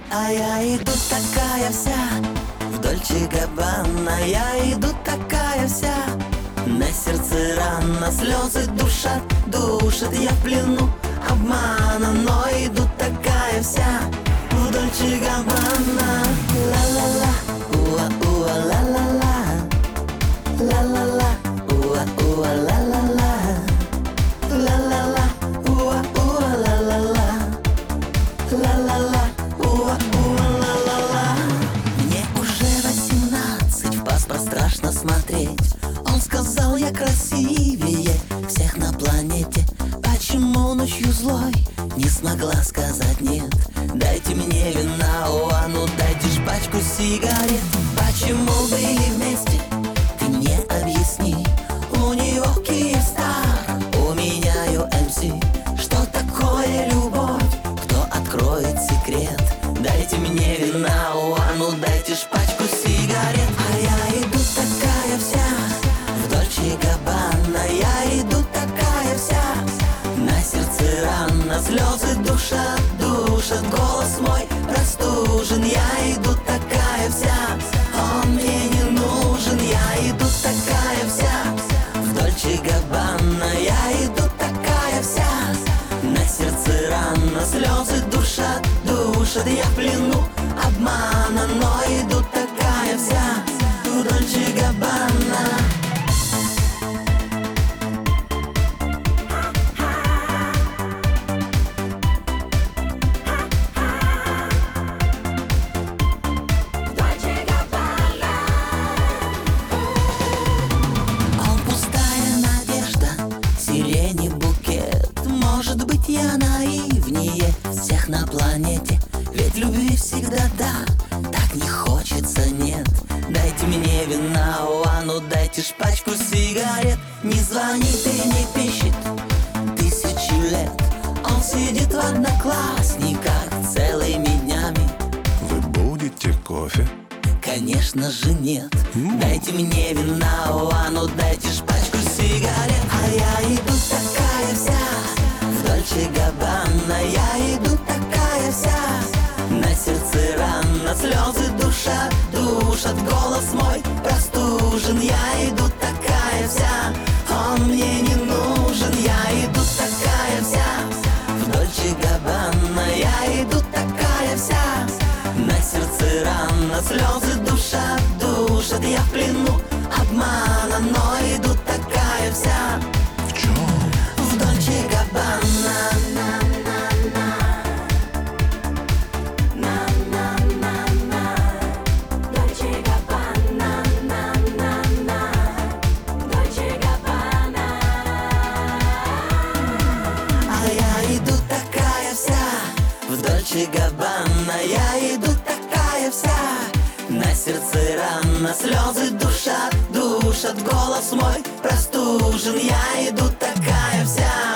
А я иду такая вся в Дольче Габбана. Я иду такая вся, на сердце рана, слезы душат, душат. Я в плену обмана, но иду такая вся в Дольче Габбана. Ла-ла-ла, уа-уа, ла-ла-ла, ла-ла-ла, уа-уа, ла-ла-ла, ла-ла-ла, уа-уа, ла-ла-ла, ла-ла-ла, уа-уа, ла-ла-ла. Мне уже 18, в паспорт страшно смотреть. Он сказал, я красивее всех на планете. Почему ночью злой не смогла сказать нет? Дайте мне вина, а ну дайте ж пачку сигарет. Почему были вместе, ты мне объясни. У него Киевстар, у меня UMC. Что такое любовь, кто откроет секрет? Дайте мне вина, а ну дайте ж пачку сигарет. А я иду такая вся в Дольче Габбана. Я иду такая вся, на сердце рана, слезы душат, душат. Голос мой простужен. Я иду такая вся, он мне не нужен. Я иду такая вся в Дольче Габбана. Я иду такая вся, на сердце рана, слезы душат, душат. Я в плену обмана, но иду такая вся в Дольче Габбана. Может быть, я наивнее всех на планете, ведь любви всегда да, так не хочется нет. Дайте мне вина, а ну дайте ж пачку сигарет. Не звонит и не пищит 1000 лет. Он сидит в Одноклассниках целыми днями. Вы будете кофе? Конечно же нет. Дайте мне вина, а ну дайте ж пачку сигарет. А я иду такая вся в Дольче Габбана. Я иду такая вся, на сердце рана, слезы душат, душат. Голос мой простужен. Я иду такая вся, он мне не нужен. Я иду такая вся в Дольче Габбана. Я иду такая вся, на сердце рана, слезы душат, душат. Я в плену обмана, но иду такая вся В чем? в Дольче Габбана. А я иду такая вся в Дольче Габбана. Я иду такая вся, на сердце рана, слезы душат, душат. Голос мой простужен. Я иду такая вся